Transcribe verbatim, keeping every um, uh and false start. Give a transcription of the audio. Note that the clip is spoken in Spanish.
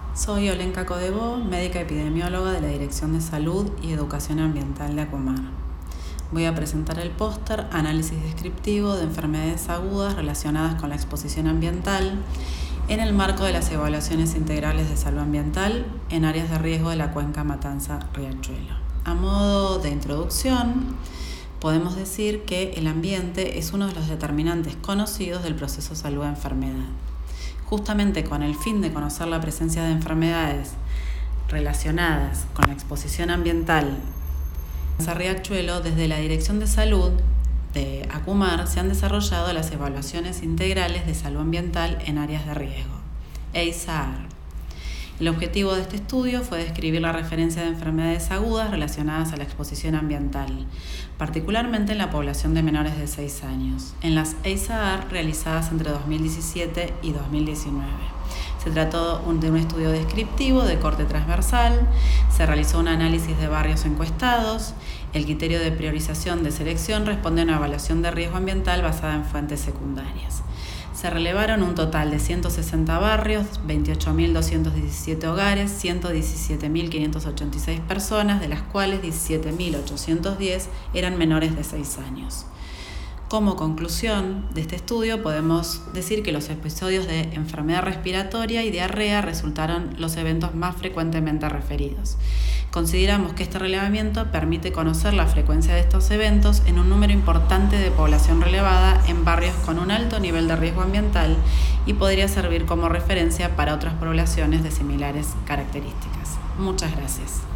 Soy Olenka Codebó, médica epidemióloga de la Dirección de Salud y Educación Ambiental de Acumar. Voy a presentar el póster Análisis descriptivo de enfermedades agudas relacionadas con la exposición ambiental en el marco de las evaluaciones integrales de salud ambiental en áreas de riesgo de la cuenca Matanza-Riachuelo. A modo de introducción, podemos decir que el ambiente es uno de los determinantes conocidos del proceso salud-enfermedad. Justamente con el fin de conocer la presencia de enfermedades relacionadas con la exposición ambiental en Riachuelo, desde la Dirección de Salud de Acumar se han desarrollado las evaluaciones integrales de salud ambiental en áreas de riesgo, E I S A R. El objetivo de este estudio fue describir la referencia de enfermedades agudas relacionadas a la exposición ambiental, particularmente en la población de menores de seis años, en las E I S A R realizadas entre dos mil diecisiete y dos mil diecinueve. Se trató de un estudio descriptivo de corte transversal, se realizó un análisis de barrios encuestados, el criterio de priorización de selección responde a una evaluación de riesgo ambiental basada en fuentes secundarias. Se relevaron un total de ciento sesenta barrios, veintiocho mil doscientos diecisiete hogares, ciento diecisiete mil quinientas ochenta y seis personas, de las cuales diecisiete mil ochocientos diez eran menores de seis años. Como conclusión de este estudio, podemos decir que los episodios de enfermedad respiratoria y diarrea resultaron los eventos más frecuentemente referidos. Consideramos que este relevamiento permite conocer la frecuencia de estos eventos en un número importante de población relevada en barrios con un alto nivel de riesgo ambiental y podría servir como referencia para otras poblaciones de similares características. Muchas gracias.